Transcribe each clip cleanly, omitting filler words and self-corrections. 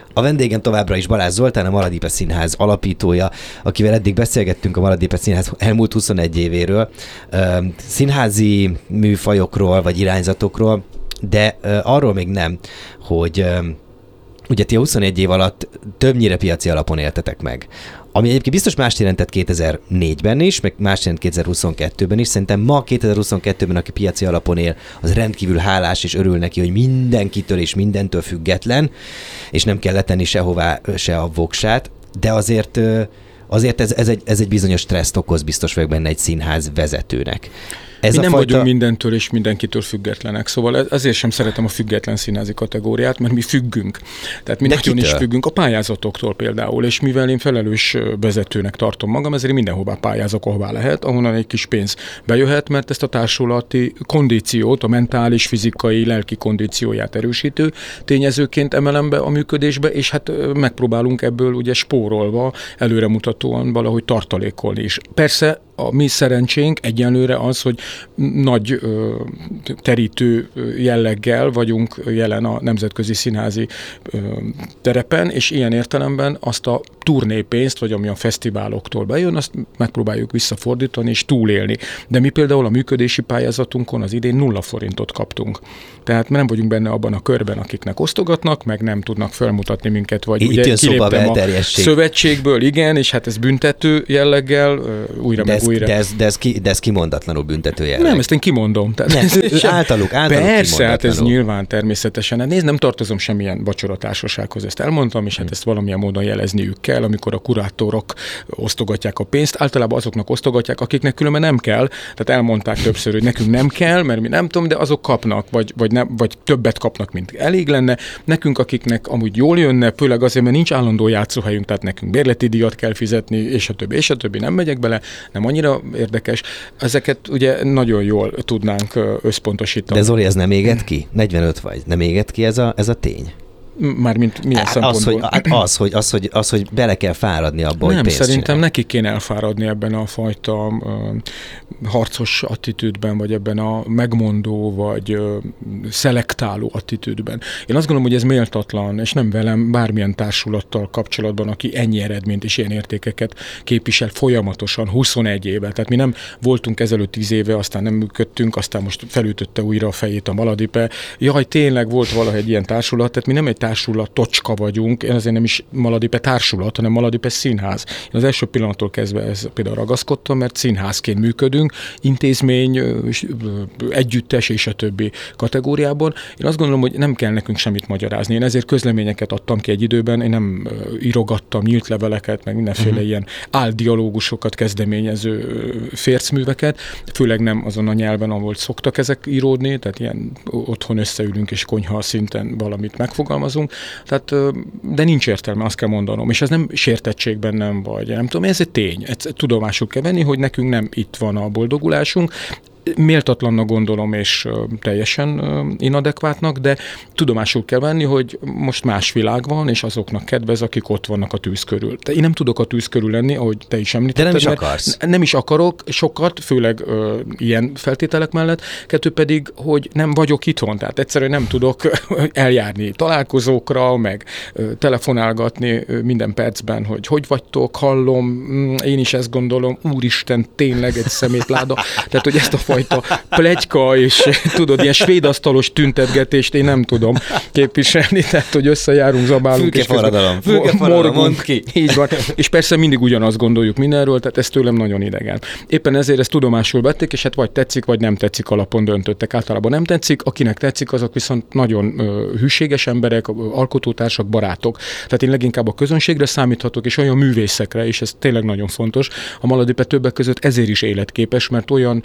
A vendégem továbbra is Balázs Zoltán, a Maladipe Színház alapítója, akivel eddig beszélgettünk a Maladipe Színház elmúlt 21 évéről, színházi műfajokról vagy irányzatokról, de arról még nem, hogy ugye ti a 21 év alatt többnyire piaci alapon éltetek meg. Ami egyébként biztos más jelentett 2004-ben is, meg más jelent 2022-ben is. Szerintem ma 2022-ben, aki piaci alapon él, az rendkívül hálás és örül neki, hogy mindenkitől és mindentől független, és nem kell letenni sehová se a voksát, de azért ez egy bizonyos stresszt okoz, biztos vagyok benne egy színház vezetőnek. Mi nem vagyunk mindentől és mindenkitől függetlenek, szóval azért sem szeretem a független színházi kategóriát, mert mi függünk. Tehát mi nagyon is függünk a pályázatoktól például, és mivel én felelős vezetőnek tartom magam, ezért mindenhová pályázok, ahová lehet, ahonnan egy kis pénz bejöhet, mert ezt a társulati kondíciót, a mentális, fizikai, lelki kondícióját erősítő tényezőként emelem be a működésbe, és hát megpróbálunk ebből ugye spórolva, előremutatóan valahogy tartalékolni is. Persze a mi szerencsénk egyenlőre az, hogy nagy terítő jelleggel vagyunk jelen a nemzetközi színházi terepen, és ilyen értelemben azt a turnépénzt, vagy ami a fesztiváloktól bejön, azt megpróbáljuk visszafordítani és túlélni. De mi például a működési pályázatunkon az idén 0 forintot kaptunk. Tehát nem vagyunk benne abban a körben, akiknek osztogatnak, meg nem tudnak felmutatni minket, vagy itt ugye kiléptem a szövetségből, igen, és hát ez büntető jelleggel, újra meg újra. De ez kimondatlanul büntető jelleg. Nem, ezt én kimondom. Tehát általuk persze, hát ez nyilván természetesen. Hát nézd, nem tartozom semmilyen vacsoratársasághoz, ezt elmondtam, és hát ezt valamilyen módon jelezniük kell, amikor a kurátorok osztogatják a pénzt. Általában azoknak osztogatják, akiknek különben nem kell. Tehát elmondták többször, hogy nekünk nem kell, mert mi nem tudom, de azok kapnak, vagy többet kapnak, mint elég lenne. Nekünk, akiknek amúgy jól jönne, főleg azért, mert nincs állandó játszóhelyünk, tehát nekünk bérleti díjat kell fizetni, és a többi, nem megyek bele, nem annyira érdekes. Ezeket ugye nagyon jól tudnánk összpontosítani. De Zoli, ez nem éget ki? 45 vagy. Nem éget ki ez a tény? Mármint milyen szempontból? Az, hogy bele kell fáradni abba, hogy pénzt szerintem csinálni. nekik kéne elfáradni ebben a fajta harcos attitűdben, vagy ebben a megmondó, vagy szelektáló attitűdben. Én azt gondolom, hogy ez méltatlan, és nem velem, bármilyen társulattal kapcsolatban, aki ennyi eredményt és ilyen értékeket képvisel folyamatosan 21 éve. Tehát mi nem voltunk ezelőtt 10 éve, aztán nem működtünk, aztán most felütötte újra a fejét a Maladipe. Jaj, tényleg volt valahogy egy ilyen társulat, tehát mi nem egy társulat tocska vagyunk, én azért nem is Maladipe társulat, hanem Maladipe Színház. Én az első pillanattól kezdve ez például ragaszkodtam, mert színházként működünk, intézmény, együttes és a többi kategóriában. Én azt gondolom, hogy nem kell nekünk semmit magyarázni. Én ezért közleményeket adtam ki egy időben, én nem írogattam nyílt leveleket, meg mindenféle ilyen áldialógusokat kezdeményező fércműveket, főleg nem azon a nyelven, ahol szoktak ezek íródni, tehát ilyen otthon összeülünk és konyha szinten valamit megfogalmazunk, tehát, de nincs értelme, azt kell mondanom, és ez nem sértettségben nem vagy, nem tudom, ez egy tény, ezt tudomásul kell venni, hogy nekünk nem itt van a boldogulásunk, méltatlannak gondolom, és teljesen inadekvátnak, de tudomásul kell venni, hogy most más világ van, és azoknak kedvez, akik ott vannak a tűz körül. De én nem tudok a tűz körül lenni, ahogy te is említetted. De nem is akarsz. Nem is akarok sokat, főleg ilyen feltételek mellett. Kettő pedig, hogy nem vagyok itthon, tehát egyszerűen nem tudok eljárni találkozókra, meg telefonálgatni minden percben, hogy vagytok, hallom, én is ezt gondolom, úristen, tényleg egy szemétláda. Tehát, hogy ezt a fajta pletyka és tudod, ilyen svédasztalos tüntetgetést én nem tudom képviselni, tehát, hogy összejárunk, zabálunk. Fülkeforradalom, mondd ki. Így van. És persze mindig ugyanazt gondoljuk mindenről, tehát ez tőlem nagyon idegen. Éppen ezért ezt tudomásul vették, és hát vagy tetszik, vagy nem tetszik alapon döntöttek. Általában nem tetszik, akinek tetszik, azok viszont nagyon hűséges emberek, alkotótársak, barátok. Tehát én leginkább a közönségre számíthatok, és olyan művészekre, és ez tényleg nagyon fontos. A Maladipe többek között ezért is életképes, mert olyan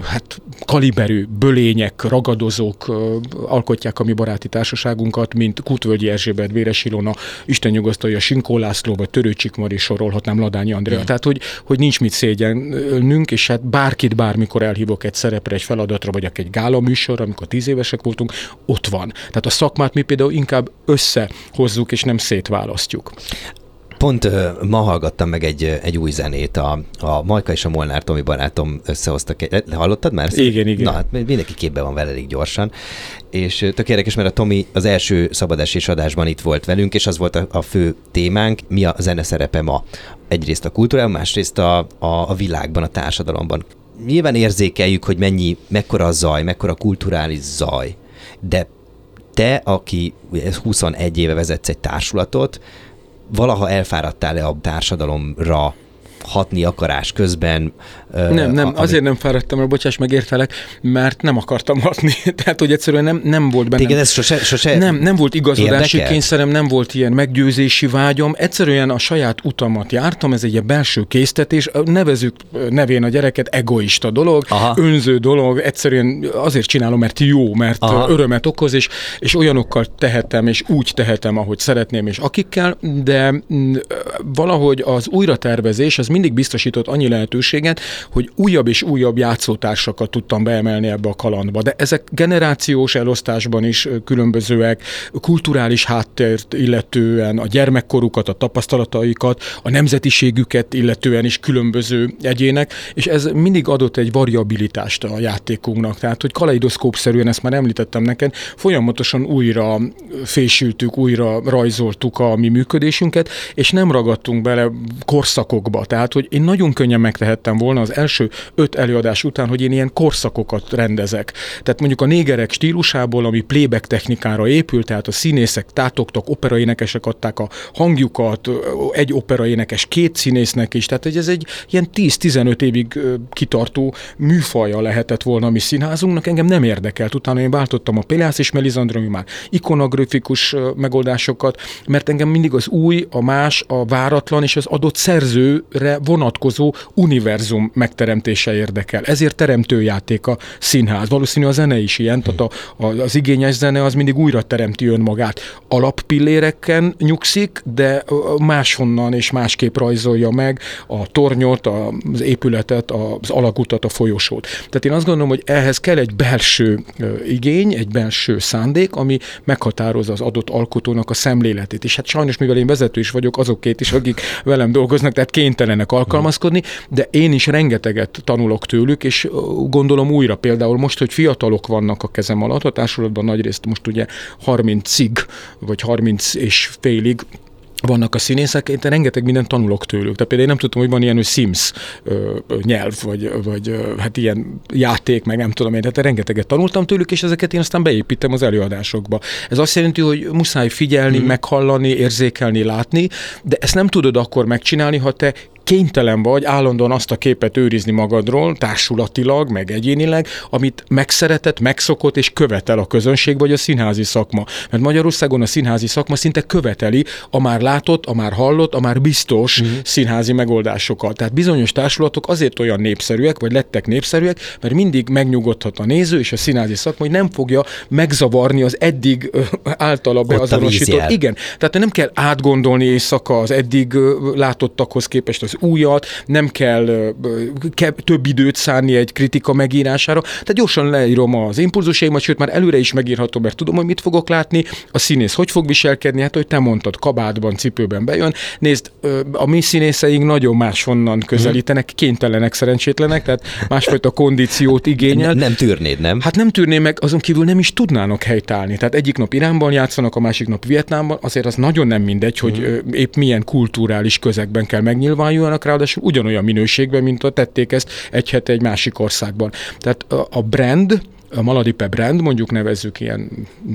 kaliberű bölények, ragadozók alkotják a mi baráti társaságunkat, mint Kutvölgyi Erzsébet, Véres Ilona, Isten nyugosztalja, Sinkó László, vagy Törőcsik Mari, sorolhatnám, Ladányi Andrea. Tehát, hogy nincs mit szégyennünk, és hát bárkit bármikor elhívok egy szerepre, egy feladatra, vagy egy gála műsor, amikor 10 évesek voltunk, ott van. Tehát a szakmát mi például inkább összehozzuk, és nem szétválasztjuk. Pont ma hallgattam meg egy új zenét, a Majka és a Molnár Tomi barátom összehoztak. Hallottad már? Igen. Na, hát mindenki képben van vele elég gyorsan. És tök érdekes, mert a Tomi az első szabadesés adásban itt volt velünk, és az volt a fő témánk, mi a zene szerepe ma. Egyrészt a kultúrában, másrészt a világban, a társadalomban. Nyilván érzékeljük, hogy mekkora a zaj, mekkora kulturális zaj, de te, aki 21 éve vezetsz egy társulatot, valaha elfáradtál-e a társadalomra hatni akarás közben? Nem, azért nem fáradtam el, bocsáss meg, értelek, mert nem akartam hatni. Tehát, hogy egyszerűen nem volt bennem. Téged ez sose nem volt igazodási érdekel? kényszerem, nem volt ilyen meggyőzési vágyam. Egyszerűen a saját utamat jártam, ez egy ilyen belső késztetés. Nevezzük nevén a gyereket, egoista dolog, önző dolog. Egyszerűen azért csinálom, mert jó, mert örömet okoz, és olyanokkal tehetem, és úgy tehetem, ahogy szeretném, és akikkel, de valahogy az újratervezés az mindig biztosított annyi lehetőséget, hogy újabb és újabb játszótársakat tudtam beemelni ebbe a kalandba. De ezek generációs elosztásban is különbözőek, kulturális háttért illetően, a gyermekkorukat, a tapasztalataikat, a nemzetiségüket illetően is különböző egyének, és ez mindig adott egy variabilitást a játékunknak. Tehát, hogy kaleidoszkópszerűen, ezt már említettem neked, folyamatosan újra fésültük, újra rajzoltuk a mi működésünket, és nem ragadtunk bele korszakokba. Tehát, hogy én nagyon könnyen megtehettem volna az első 5 előadás után, hogy én ilyen korszakokat rendezek. Tehát mondjuk a négerek stílusából, ami playback technikára épült, tehát a színészek tátogtak, operaénekesek adták a hangjukat, egy operaénekes 2 színésznek is, tehát ez egy ilyen 10-15 évig kitartó műfaja lehetett volna a mi színházunknak, engem nem érdekelt. Utána én váltottam a Péliász és Melisandre, ami már ikonografikus megoldásokat, mert engem mindig az új, a más, a váratlan és az adott szerzőre vonatkozó univerzum megteremtése érdekel. Ezért teremtőjáték a színház. Valószínű a zene is ilyen, tehát az igényes zene az mindig újra teremti önmagát. Alappilléreken nyugszik, de máshonnan és másképp rajzolja meg a tornyot, az épületet, az alagutat, a folyosót. Tehát én azt gondolom, hogy ehhez kell egy belső igény, egy belső szándék, ami meghatározza az adott alkotónak a szemléletét. És hát sajnos, mivel én vezető is vagyok, azokét is, akik velem dolgoznak, tehát kénytelenek alkalmazkodni, de én is rengeteget tanulok tőlük, és gondolom újra például most, hogy fiatalok vannak a kezem alatt, a társulatban nagyrészt most ugye 30-ig, vagy 30 és félig vannak a színészek, én rengeteg mindent tanulok tőlük. Tehát például én nem tudtam, hogy van ilyen, hogy Sims nyelv, vagy hát ilyen játék, meg nem tudom én, tehát rengeteget tanultam tőlük, és ezeket én aztán beépítem az előadásokba. Ez azt jelenti, hogy muszáj figyelni, meghallani, érzékelni, látni, de ezt nem tudod akkor megcsinálni, ha te kénytelen vagy állandóan azt a képet őrizni magadról, társulatilag, meg egyénileg, amit megszeretett, megszokott és követel a közönség, vagy a színházi szakma. Mert Magyarországon a színházi szakma szinte követeli a már látott, a már hallott, a már biztos színházi megoldásokat. Tehát bizonyos társulatok azért olyan népszerűek, vagy lettek népszerűek, mert mindig megnyugodhat a néző és a színházi szakma, hogy nem fogja megzavarni az eddig általa beazonosított. Igen, tehát nem kell átgondolni éjszaka az eddig látottakhoz képest az újat, nem kell több időt szánni egy kritika megírására. Tehát gyorsan leírom az impulzusaimat, sőt már előre is megírhatom, mert tudom, hogy mit fogok látni, a színész hogy fog viselkedni, hát hogy te mondtad, kabátban, cipőben bejön. Nézd, a mi színészeink nagyon máshonnan közelítenek, kénytelenek, szerencsétlenek, tehát másfajta kondíciót igényel. Nem tűrnéd, nem? Hát nem tűrném meg, azon kívül nem is tudnának helytállni. Tehát egyik nap Iránban játszanak, a másik nap Vietnámban, azért az nagyon nem mindegy, hogy épp milyen kulturális közegben kell megnyilvánuljanak, ráadásul ugyanolyan minőségben, mint a tették ezt egy hete egy másik országban. Tehát a brand, a Maladipe brand, mondjuk nevezzük ilyen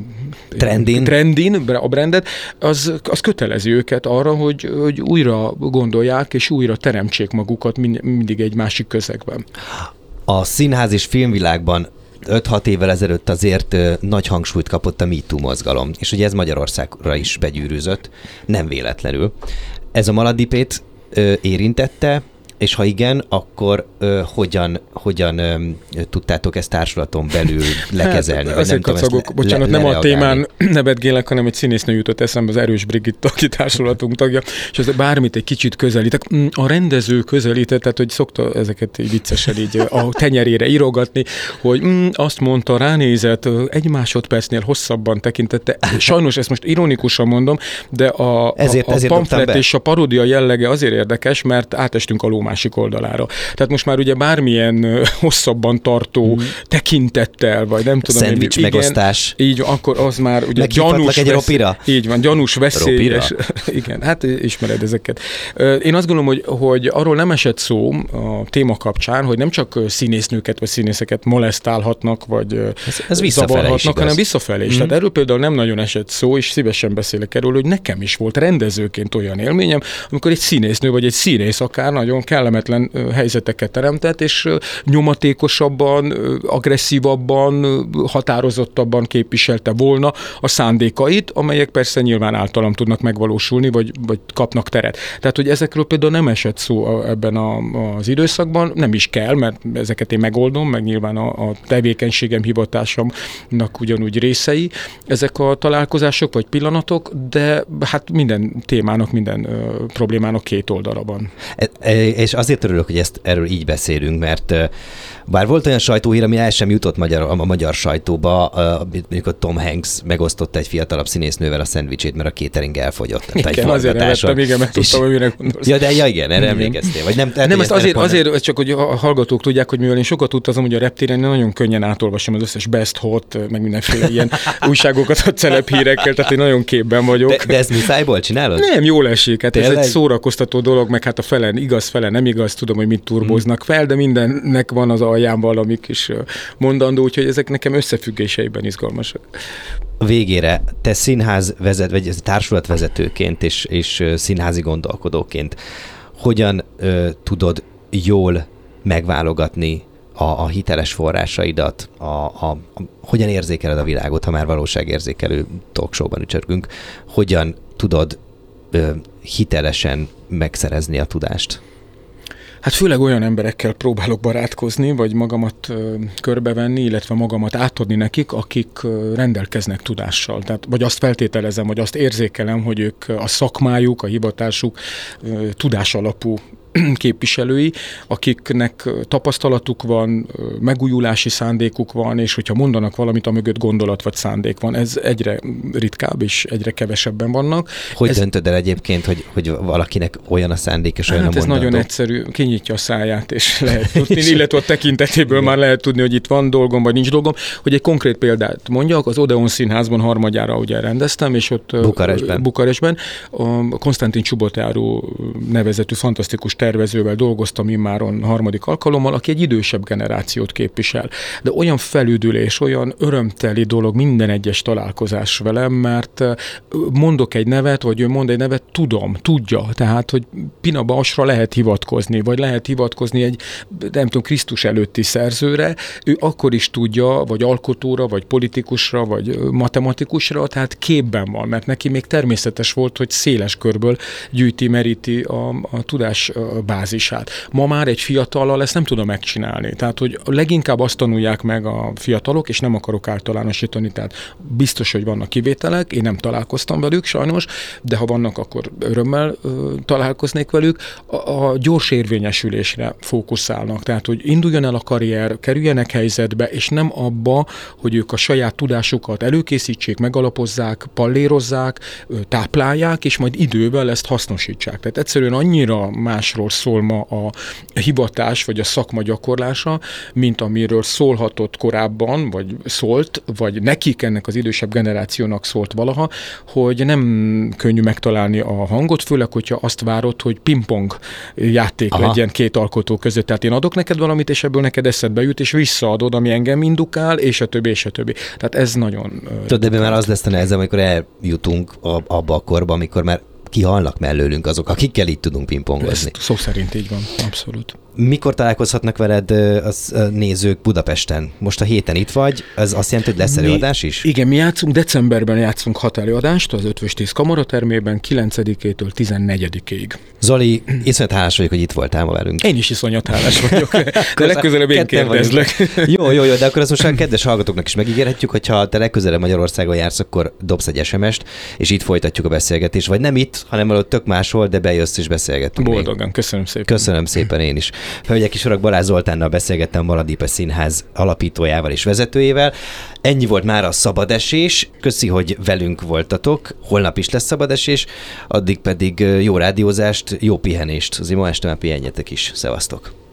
trendin a brandet, az kötelezi őket arra, hogy újra gondolják és újra teremtsék magukat mindig egy másik közegben. A színház és filmvilágban 5-6 évvel ezelőtt azért nagy hangsúlyt kapott a MeToo mozgalom, és ugye ez Magyarországra is begyűrűzött, nem véletlenül. Ez a Maladipét érintette, És ha igen, akkor hogyan tudtátok ezt társulaton belül lekezelni? Hát, azért kacagok, bocsánat, nem a témán nevetgélek, hanem egy színésznő jutott eszembe, az Erős Brigitta, aki társulatunk tagja, és ez bármit egy kicsit közelítek. A rendező közelített, tehát hogy szokta ezeket így viccesen így a tenyerére írogatni, hogy azt mondta, ránézett, egy másodpercnél hosszabban tekintette. Sajnos ezt most ironikusan mondom, de a pamflet és a paródia jellege azért érdekes, mert átestünk a ló másik oldalára. Tehát most már ugye bármilyen hosszabban tartó tekintettel, vagy nem tudom. Szendvics megosztás. Így, akkor az már ugye gyanús. Egy ropira? Így van, gyanús, veszélyes. Igen, hát ismered ezeket. Én azt gondolom, hogy arról nem esett szó a téma kapcsán, hogy nem csak színésznőket vagy színészeket molesztálhatnak, vagy ez zavarhatnak, hanem visszafelé is. Tehát erről például nem nagyon esett szó, és szívesen beszélek erről, hogy nekem is volt rendezőként olyan élményem, amikor egy színésznő vagy egy színész akár nagyon kellemetlen helyzeteket teremtett, és nyomatékosabban, agresszívabban, határozottabban képviselte volna a szándékait, amelyek persze nyilván általam tudnak megvalósulni, vagy kapnak teret. Tehát, hogy ezekről például nem esett szó ebben az időszakban, nem is kell, mert ezeket én megoldom, meg nyilván a tevékenységem, hivatásomnak ugyanúgy részei ezek a találkozások vagy pillanatok, de hát minden témának, minden problémának két oldala van. És azért örülök, hogy erről így beszélünk, mert bár volt olyan sajtóhír, ami el sem jutott a magyar sajtóba, amikor Tom Hanks megosztotta egy fiatalabb színésznővel a szendvicsét, mert a catering elfogyott. Igen, azért nevettem, igen, mert tudtam, hogy mire gondolsz. Ja, igen, erre emlékeztél. Vagy nem ezt azért, csak hogy a hallgatók tudják, hogy mivel én sokat utazom, hogy a reptéren nagyon könnyen átolvasom az összes Best Hot, meg mindenféle ilyen újságokat a celebhírekkel, tehát én nagyon képben vagyok. De ezt muszájból csinálod? Nem, jól esik. Hát ez egy szórakoztató dolog, meg hát a fele igaz, fele nem igaz, tudom, hogy mit turbóznak fel, de mindennek van az alján valami kis mondandó, úgyhogy ezek nekem összefüggéseiben izgalmasak. Végére te vagy társulatvezetőként és színházi gondolkodóként hogyan tudod jól megválogatni a hiteles forrásaidat, hogyan érzékeled a világot, ha már valóságérzékelő talkshowban ücsörgünk, hogyan tudod hitelesen megszerezni a tudást? Hát főleg olyan emberekkel próbálok barátkozni, vagy magamat körbevenni, illetve magamat átadni nekik, akik rendelkeznek tudással. Tehát, vagy azt feltételezem, vagy azt érzékelem, hogy ők a szakmájuk, a hivatásuk tudásalapú képviselői, akiknek tapasztalatuk van, megújulási szándékuk van, és hogyha mondanak valamit, amögött gondolat vagy szándék van. Ez egyre ritkább, és egyre kevesebben vannak. Hogy döntöd el egyébként, hogy valakinek olyan a szándék, és olyan a mondandó? Ez nagyon egyszerű. Kinyitja a száját, és lehet tudni, illetve a tekintetéből már lehet tudni, hogy itt van dolgom, vagy nincs dolgom. Hogy egy konkrét példát mondjak, az Odeon Színházban harmadjára ugye rendeztem, és ott Bukarestben a Konstantin Csubotáru nevezetű fantasztikus tervezővel dolgoztam immáron harmadik alkalommal, aki egy idősebb generációt képvisel. De olyan felüdülés, olyan örömteli dolog minden egyes találkozás velem, mert mondok egy nevet, vagy ő mond egy nevet, tudja. Tehát, hogy Pina Bausra lehet hivatkozni, vagy lehet hivatkozni egy, nem tudom, Krisztus előtti szerzőre, ő akkor is tudja, vagy alkotóra, vagy politikusra, vagy matematikusra, tehát képben van, mert neki még természetes volt, hogy széles körből meríti a tudás bázisát. Ma már egy fiatallal ezt nem tudom megcsinálni. Tehát, hogy leginkább azt tanulják meg a fiatalok, és nem akarok általánosítani, tehát biztos, hogy vannak kivételek, én nem találkoztam velük sajnos, de ha vannak, akkor örömmel találkoznék velük, a gyors érvényesülésre fókuszálnak. Tehát, hogy induljon el a karrier, kerüljenek helyzetbe, és nem abba, hogy ők a saját tudásukat előkészítsék, megalapozzák, pallérozzák, táplálják, és majd idővel ezt hasznosítsák. Tehát egyszerűen annyira másról szól ma a hivatás, vagy a szakma gyakorlása, mint amiről szólhatott korábban, vagy szólt, vagy nekik, ennek az idősebb generációnak szólt valaha, hogy nem könnyű megtalálni a hangot, főleg, hogyha azt várod, hogy pingpong játék legyen két alkotó között. Tehát én adok neked valamit, és ebből neked eszedbe jut, és visszaadod, ami engem indukál, és a többi, és a többi. Tehát ez nagyon... Tudod, de már az lesz a nehezem, amikor eljutunk abba a korba, amikor már kihalnak mellőlünk azok, akikkel így tudunk pingpongozni. Szó szerint így van, abszolút. Mikor találkozhatnak veled a nézők Budapesten? Most a héten itt vagy, ez azt jelenti, hogy lesz előadás is? Igen, mi decemberben játszunk 6 előadást az Ötvös 10 kamaratermében 9-től 14-ig. Zoli, iszonyat hálás vagyok, hogy itt voltál ma velünk. Én is iszonyat hálás vagyok, de legközelebb én kérdezlek. Jó, de akkor azt most a kedves hallgatóknak is megígérhetjük, hogyha te legközelebb Magyarországon jársz, akkor dobsz egy SMS-t, és itt folytatjuk a beszélgetést. Vagy nem itt, hanem valahogy tök máshol, de bejössz és beszélgetünk. Boldogan, köszönöm szépen. Köszönöm szépen én is. Hölgyek és urak, Balázs Zoltánnal beszélgettem, a Maradépa Színház alapítójával és vezetőjével. Ennyi volt már a szabadesés. Köszi, hogy velünk voltatok. Holnap is lesz szabadesés, addig pedig jó rádiózást, jó pihenést. Azért ma este már pihenjetek is. Szevasztok!